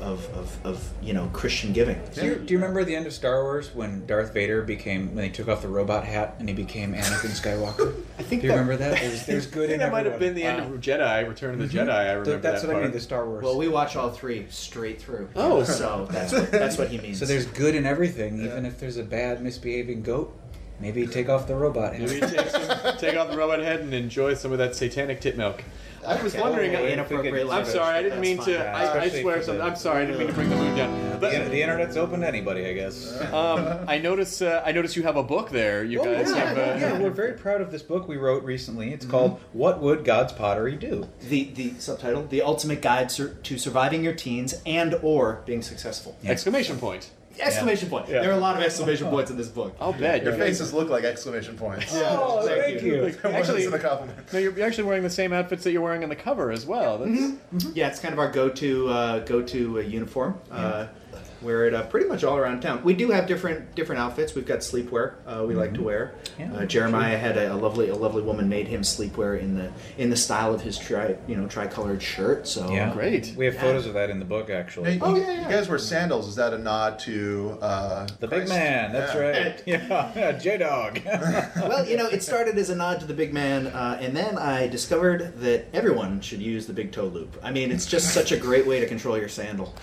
Christian giving. Do you remember the end of Star Wars when Darth Vader when he took off the robot hat and he became Anakin Skywalker? Do you remember that? There's good in everyone. That might have been the end of Jedi, Return of the Jedi. I remember that's that what part. I mean. The Star Wars. Well, we watch all three straight through. Oh, so that's what he means. So there's good in everything, even if there's a bad, misbehaving goat. Maybe take off the robot head. Maybe take off the robot head and enjoy some of that satanic tit milk. I was wondering. I'm sorry. I didn't mean to. I swear something. I'm sorry. I didn't mean to bring the mood down. But the internet's open to anybody, I guess. I notice you have a book there. You guys have. Yeah, we're very proud of this book we wrote recently. It's called "What Would God's Pottery Do?" The subtitle: The Ultimate Guide to Surviving Your Teens and/or Being Successful. Exclamation point. Exclamation point. Yeah. There are a lot of exclamation points in this book. I'll bet. Your faces look like exclamation points. Yeah. Oh, thank you. Actually, a compliment. No, you're actually wearing the same outfits that you're wearing on the cover as well. That's... Yeah, it's kind of our go-to uniform. Wear it pretty much all around town. We do have different outfits. We've got sleepwear we like to wear. Yeah, Jeremiah had a lovely woman made him sleepwear in the style of his tricolored shirt. So great. We have photos of that in the book, actually. Now, you guys wear sandals. Is that a nod to the big man? That's right. Yeah, J-Dog. Well, it started as a nod to the big man, and then I discovered that everyone should use the big toe loop. I mean, it's just such a great way to control your sandal.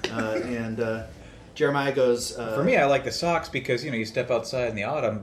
Jeremiah goes. For me, I like the socks because you step outside in the autumn.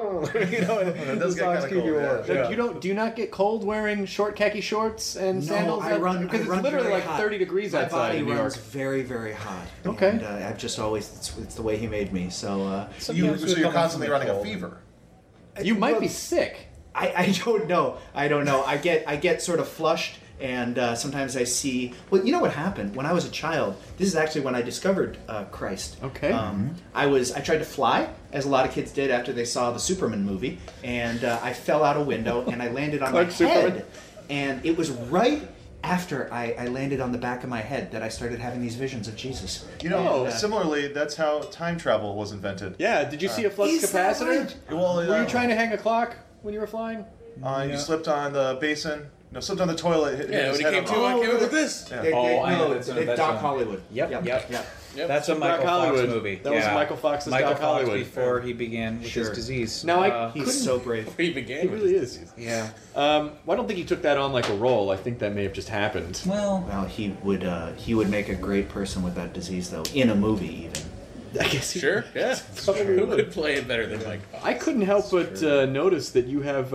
The socks keep you warm. Do you not get cold wearing short khaki shorts and sandals? Because it's literally like 30 degrees outside in New York. My body runs very, very hot. Okay. And I've just always it's the way he made me. So you're constantly running a fever. You might be sick. I don't know. I get sort of flushed. And sometimes I see. Well, you know what happened when I was a child? This is actually when I discovered Christ. Okay. I tried to fly, as a lot of kids did after they saw the Superman movie, and I fell out a window and I landed on my head. And it was right after I landed on the back of my head that I started having these visions of Jesus. Similarly, that's how time travel was invented. Yeah. Did you see a flux capacitor? Right? Well, were you trying to hang a clock when you were flying? You slipped on the basin. No, slipped on the toilet. When he came to, I came up with this. Yeah. I know that's Doc Hollywood. Yep. That's a Michael Fox movie. That was Michael Fox's Doc Hollywood before he began with his disease. Now he's so brave. He began. He really is. Yeah. I don't think he took that on like a role. I think that may have just happened. Well, he would make a great person with that disease, though, in a movie even. I guess sure. Yeah. Who could play it better than Mike Fox? I couldn't help but notice that you have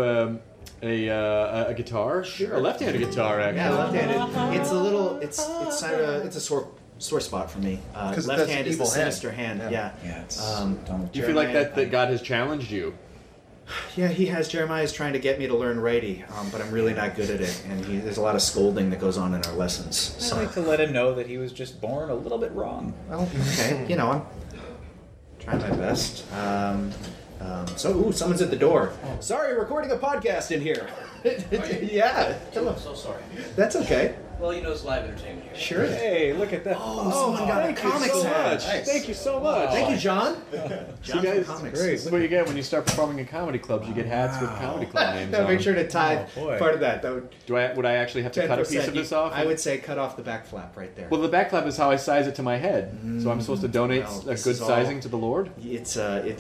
a guitar, a left-handed guitar, actually. Yeah, left-handed. It's a little. It's a sore spot for me. Left hand is the sinister hand. Yeah. Do you feel like that God has challenged you? Yeah, he has. Jeremiah's trying to get me to learn righty, but I'm really not good at it, and there's a lot of scolding that goes on in our lessons. So. I'd like to let him know that he was just born a little bit wrong. Well, okay. I'm trying my best. Someone's at the door. Sorry, recording a podcast in here. Yeah. I'm so sorry. That's okay. Well, it's live entertainment here. Sure. Hey, look at that. Someone got a comics hat. Nice. Thank you so much. Thank you, John. John from Comics. Great. This is what you get when you start performing in comedy clubs. You get hats with comedy club names on. Make sure to tie part of that. Would I actually have to cut a piece of this off? I would say cut off the back flap right there. Well, the back flap is how I size it to my head. So I'm supposed to donate a good sizing to the Lord? It's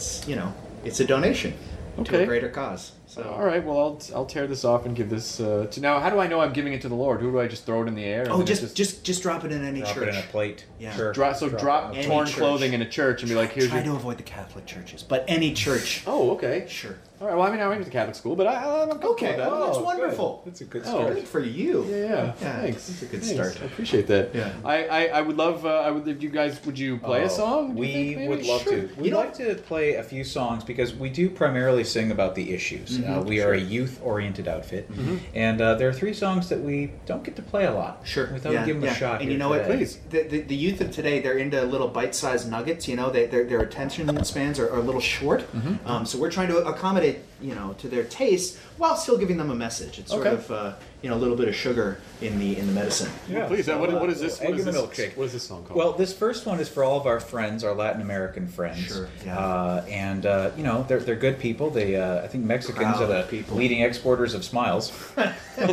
a donation to a greater cause. So. All right. Well, I'll tear this off and give this to. Now, how do I know I'm giving it to the Lord? Who do I just throw it in the air? Just drop it in any church. Drop it in a plate. Yeah. Sure. Drop torn clothing in a church and be like, here's. Try to avoid the Catholic churches, but any church. Oh, okay. Sure. All right. Well, I went to Catholic school, but I'm okay. With that. That's wonderful. That's a good start. Good for you. Yeah. Thanks. That's a good start. I appreciate that. Yeah. I would love. If you guys, would you play a song? We would love to. We'd like to play a few songs because we do primarily sing about the issues. We are a youth-oriented outfit, and there are 3 songs that we don't get to play a lot. Sure. Without giving them a shot. And you know what? Please. The youth of today, they're into little bite-sized nuggets. Their attention spans are a little short. So we're trying to accommodate, to their taste while still giving them a message. It's sort of a little bit of sugar in the medicine. Yeah, please. So, what is this? Egg in the milkshake. What is this song called? Well, this first one is for all of our friends, our Latin American friends. Sure. Yeah. They're good people. They I think Mexicans are the leading exporters of smiles. They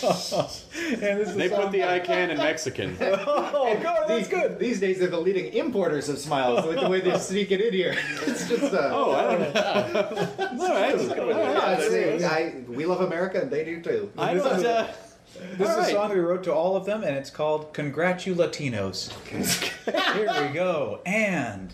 put the ICANN in Mexican. God, that's good. These days they're the leading importers of smiles. Like the way they sneak it in here. It's just. I don't know. We love America and they do too. This is a song that we wrote to all of them, and it's called Congratulatinos. Okay. Here we go. And...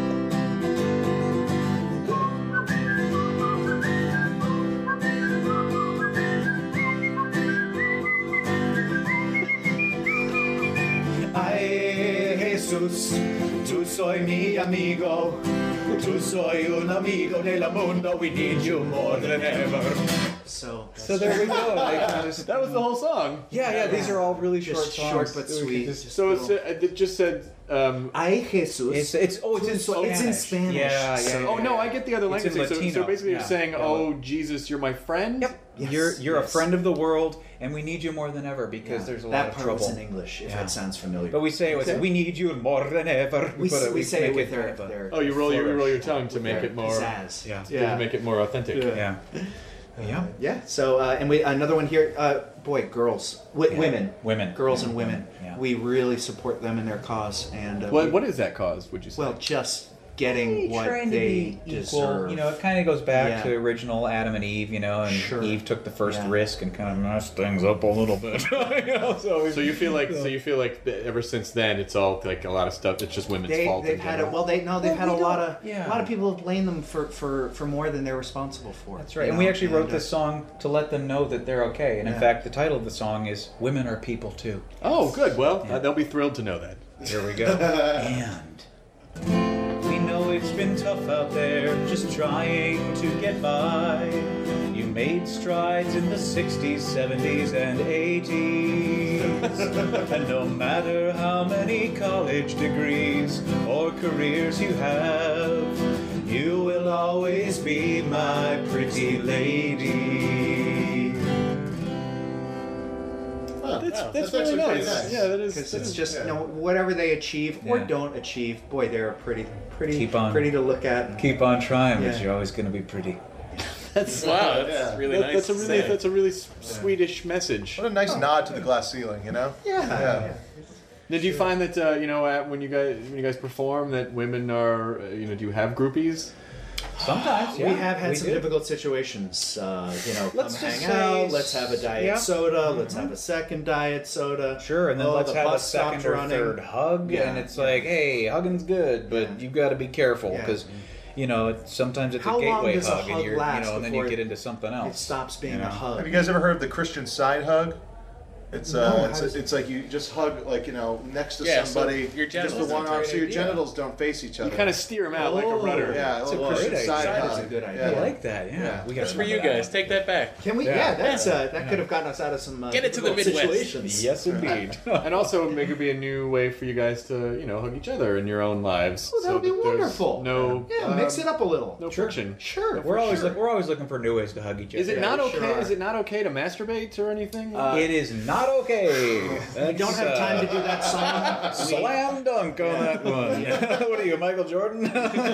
Ay, Jesús, tú soy mi amigo. Tú soy un amigo del mundo. We need you more than ever. So there we go. That was the whole song. Yeah. These are all really short Just songs. short but sweet. So it just said. Ay Jesus. It's in Spanish. It's in Spanish. Yeah. Oh no, I get the other language. So basically, you're saying, "Oh Jesus, you're my friend." Yep. Yes, you're a friend of the world, and we need you more than ever because there's a lot of trouble. That part was in English, if that sounds familiar. But we say we need you more than ever. We say it with their. Oh, you roll your tongue to make it more pizzazz. To make it more authentic. Yeah. So and another one here. Girls, women, girls and women. Yeah. We really support them in their cause. And what is that cause? Would you say? Well, just getting what they deserve. You know, it kind of goes back to original Adam and Eve. You know, and Eve took the first risk and kind of messed things up a little bit. So you feel like ever since then it's all like a lot of stuff. It's just women's fault. They've had a lot of people blame them for more than they're responsible for. That's right. And we actually wrote this song to let them know that they're okay. And in fact, the title of the song is "Women Are People Too." Oh, good. Well, they'll be thrilled to know that. Here we go. And we know it's been tough out there, just trying to get by. You made strides in the 60s, 70s, and 80s. And no matter how many college degrees or careers you have, you will always be my pretty lady. That's really nice. Yeah, that is. Because it's just whatever they achieve or don't achieve, boy, they're pretty to look at. Keep on trying, but you're always going to be pretty. That's really nice. That's a really Swedish message. What a nice nod to the glass ceiling, you know? Yeah. Did you find that when you guys perform that women are do you have groupies? Sometimes, we have had some difficult situations. Let's hang out. Let's have a diet soda. Let's have a second diet soda. Sure, and then let's have a second or third hug. And it's like, hey, hugging's good, but you've got to be careful because. Sometimes it's a gateway hug, and you're, and then you get into something else. It stops being a hug. Have you guys ever heard of the Christian side hug? It's it's like you just hug next to somebody. So your genitals just the one arm, so your genitals don't face each other. You kind of steer them out like a rudder. Yeah, it's a Christian side hug. That's a good idea. I like that. Yeah, that's for you guys. Take that back. Can we? Yeah, that could have gotten us out of some get it to the Midwest situations. Yes, indeed. And also make it be a new way for you guys to hug each other in your own lives. Oh, that would be wonderful. Mix it up a little. No friction. Sure. We're always looking for new ways to hug each other. Is it not okay? Is it not okay to masturbate or anything? It is not okay. We don't have time to do that song. Slam dunk on that one. What are you, Michael Jordan?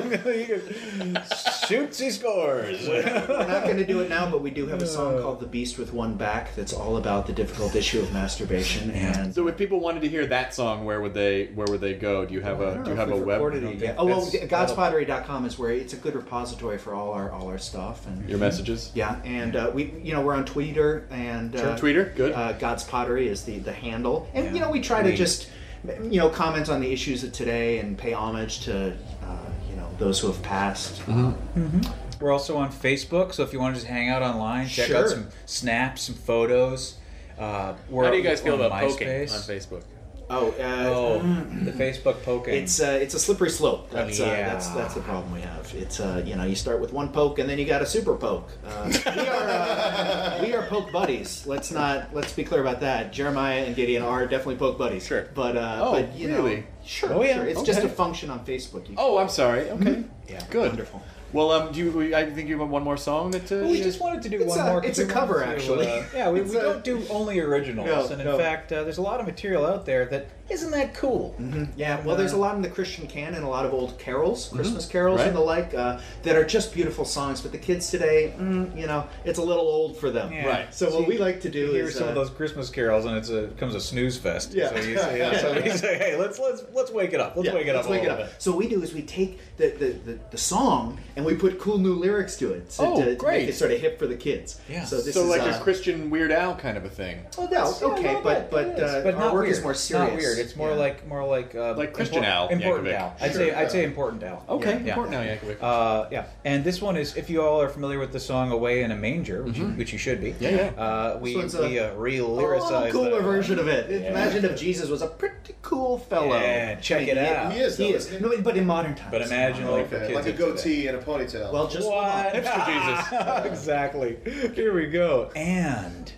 Shoots, he scores. We're not going to do it now, but we do have a song called "The Beast with One Back" that's all about the difficult issue of masturbation. And so, if people wanted to hear that song, where would they go? Do you have a web? Godspottery.com is where it's a good repository for all our stuff and your messages. Yeah, and we're on Twitter and Twitter, good. God's Pottery is the handle, and we try to just comment on the issues of today and pay homage to those who have passed. We're also on Facebook, so if you want to just hang out online, check out some snaps, some photos. How do you guys feel about poking on Facebook? The Facebook poking. It's a slippery slope. That's the problem we have. It's you start with one poke and then you got a super poke. We are poke buddies. Let's be clear about that. Jeremiah and Gideon are definitely poke buddies. Sure. But really? Sure. Oh yeah. Sure. It's just a function on Facebook. I'm sorry. Okay. Yeah. Good. Wonderful. Well, I think you have one more song that. We just wanted to do one more. It's a cover, actually. We don't do only originals, and in fact, there's a lot of material out there that isn't that cool. Mm-hmm. Yeah, well, there's a lot in the Christian canon, a lot of old carols, Christmas carols and the like, that are just beautiful songs. But the kids today, it's a little old for them. Yeah. Right. So what we like to do is is some of those Christmas carols, and it becomes a snooze fest. Yeah. So you say, hey, let's wake it up. Let's wake it up. So what we do is we take the song and we put cool new lyrics to it. To great! Make it sort of hip for the kids. Yeah. So this is is like a Christian Weird Al kind of a thing. Well, no, okay, but our not work weird. is more serious. Not weird. It's more like Christian Al Important Yankovic. Al. I'd say Important Al. Okay, Important Al Yankovic. Yeah, and this one is, if you all are familiar with the song "Away in a Manger," which you should be. We re-lyricized cooler that. version of it. Imagine if Jesus was a pretty cool fellow. Yeah, check it out. He is. He is. No, but in modern times. But imagine for kids like a of goatee today. and a ponytail. Well, just What? Hipster Jesus. Exactly. Here we go. And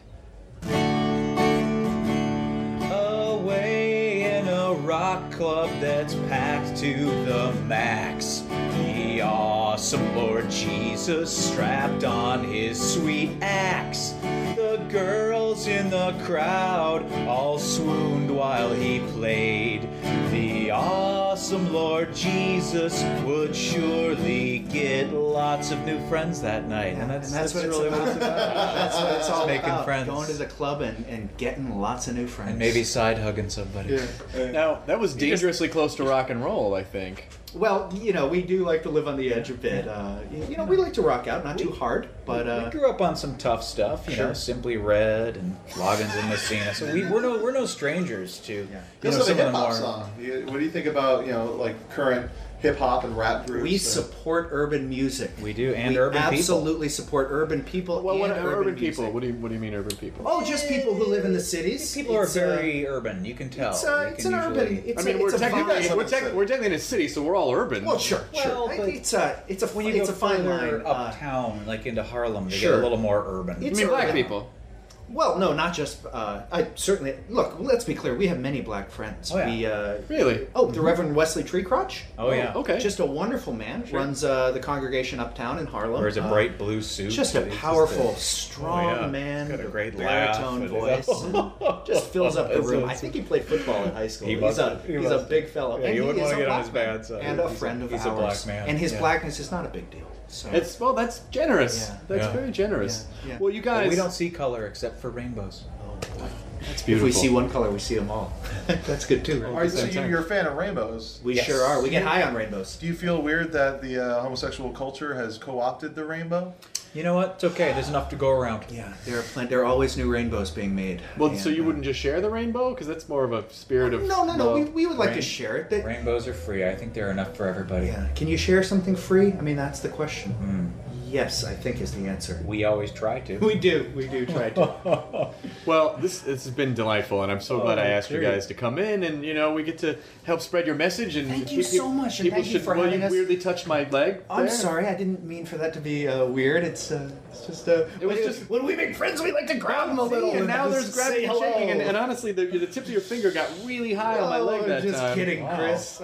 away in a rock club that's packed to the max, the awesome Lord Jesus strapped on his sweet axe. The girls in the crowd all swooned while he played. The awesome Lord Jesus would surely get lots of new friends that night. And that's what really it's what it's about. That's what it's all making about. friends. Going to the club and getting lots of new friends. And maybe side hugging somebody. Now, that was dangerously close to rock and roll, I think. Well, we do like to live on the edge a bit. We like to rock out, not too hard, but we grew up on some tough stuff. You know, Simply Red and Loggins and Messina. So we're no strangers to This is some a of the hip hop more. song. What do you think about like current hip hop and rap groups? we support urban music. We do, and we urban people. absolutely support urban people. Well, what and are urban music. people? What do you mean urban people? Oh, just people who live in the cities. People are very urban. You can tell. It's You an can urban. usually- It's I mean, we're it's a technically vibe. we're technically in a city, so we're all urban. Well, sure. Well, but it's a when you it's go a fine further line. uptown, like into Harlem, they Sure. get a little more urban. You mean black people? Well, no, not just. I certainly look. Let's be clear. We have many black friends. Oh, yeah. Really? Oh, the Reverend Wesley Treecrotch. Oh, yeah. Okay. Just a wonderful man. Sure. Runs the congregation uptown in Harlem. Wears a bright blue suit. Just a He's powerful, just strong man. Got a with great laugh baritone and voice. and just fills up the room. I think he played football in high school. He's a big fellow. Yeah, and you he wouldn't is want to a get on black his man. bad side. And a friend of he's ours. a black man. And his Yeah. blackness is not a big deal. So That's generous. Yeah. That's Yeah. very generous. Yeah. Well, you guys, We don't see color except for rainbows. That's if beautiful. we see one color, we see them all. That's good too. All right, so you're a fan of rainbows. We sure are. We get high on rainbows. Do you feel weird that the homosexual culture has co-opted the rainbow? You know what? It's okay. There's enough to go around. Yeah, there are always new rainbows being made. Well, so And, you wouldn't just share the rainbow because that's more of a spirit of No. love. We would like to share it. But, Rainbows are free. I think they're enough for everybody. yeah. Can you share something free? I mean, that's the question. Yes, I think is the answer. We always try to. We do try to. Well, this has been delightful, and I'm so glad I asked you guys to come in, and we get to help spread your message. And Thank you so much, and People thank you should. for Well, having you us. weirdly touched my leg. I'm there. sorry, I didn't mean for that to be weird. It's just when we make friends, we like to grab them a little. And now there's grabbing and hello. shaking, and honestly, the tip of your finger got really high on my leg that just time. kidding, Chris.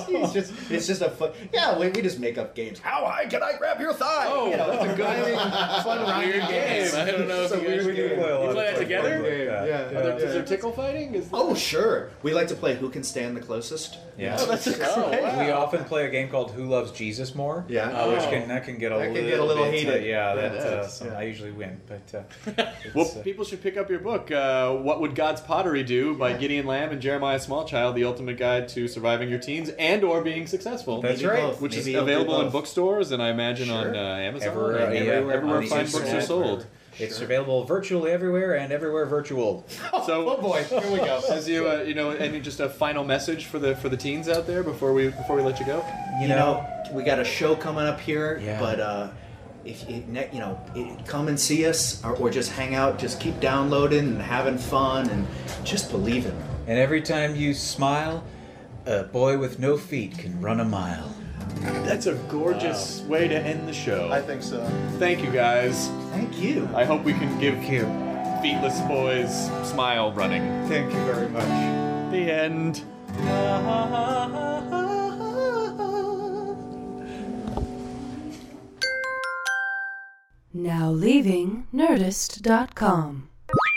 It's just a fun. Yeah, we just make up games. How high can I grab your thigh? Oh, that's a good fun rhyming game. I don't know if It's a you guys weird do. game. You play that together? Yeah. Is there tickle fighting? Oh, sure. We like to play Who Can Stand the Closest. Yeah. Oh, that's great. We often play a game called Who Loves Jesus More? Yeah. Which can get a little heated. I usually win, but Well, people should pick up your book, What Would God's Pottery Do? By Gideon Lamb and Jeremiah Smallchild, the ultimate guide to surviving your teens and or being successful. That's right. both. Which Maybe is you'll do available in both. bookstores and I imagine on Amazon. Everywhere fine books are sold. It's available virtually everywhere and everywhere virtual. So, Oh boy, here we go. as you any just a final message for the teens out there before we let you go? You know, we got a show coming up here, Yeah. but if come and see us or just hang out, just keep downloading and having fun and just believe it. And every time you smile, a boy with no feet can run a mile. That's a gorgeous way to end the show. I think so. Thank you guys. Thank you. I hope we can give feetless boys smile running. Thank you very much. The end. Now leaving Nerdist.com.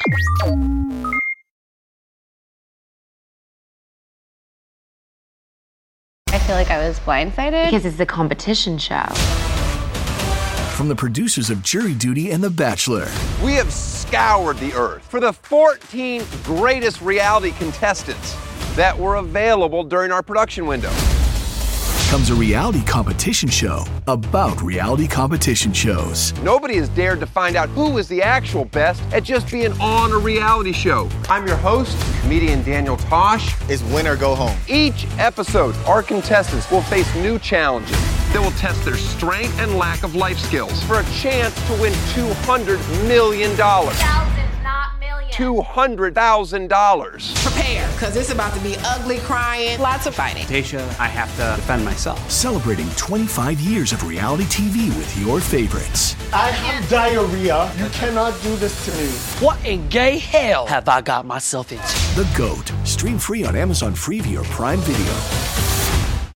I feel like I was blindsided because it's a competition show. From the producers of Jury Duty and The Bachelor. We have scoured the earth for the 14 greatest reality contestants that were available during our production window. comes a reality competition show about reality competition shows. Nobody has dared to find out who is the actual best at just being on a reality show. I'm your host, comedian Daniel Tosh. It's win or go home. Each episode, our contestants will face new challenges that will test their strength and lack of life skills for a chance to win $200 million. Thousands, not millions. $200,000. Prepare, because it's about to be ugly, crying, lots of fighting. Tasha, I have to defend myself. Celebrating 25 years of reality TV with your favorites. I have diarrhea. You cannot do this to me. What in gay hell have I got myself into? The GOAT. Stream free on Amazon Freevee or Prime Video.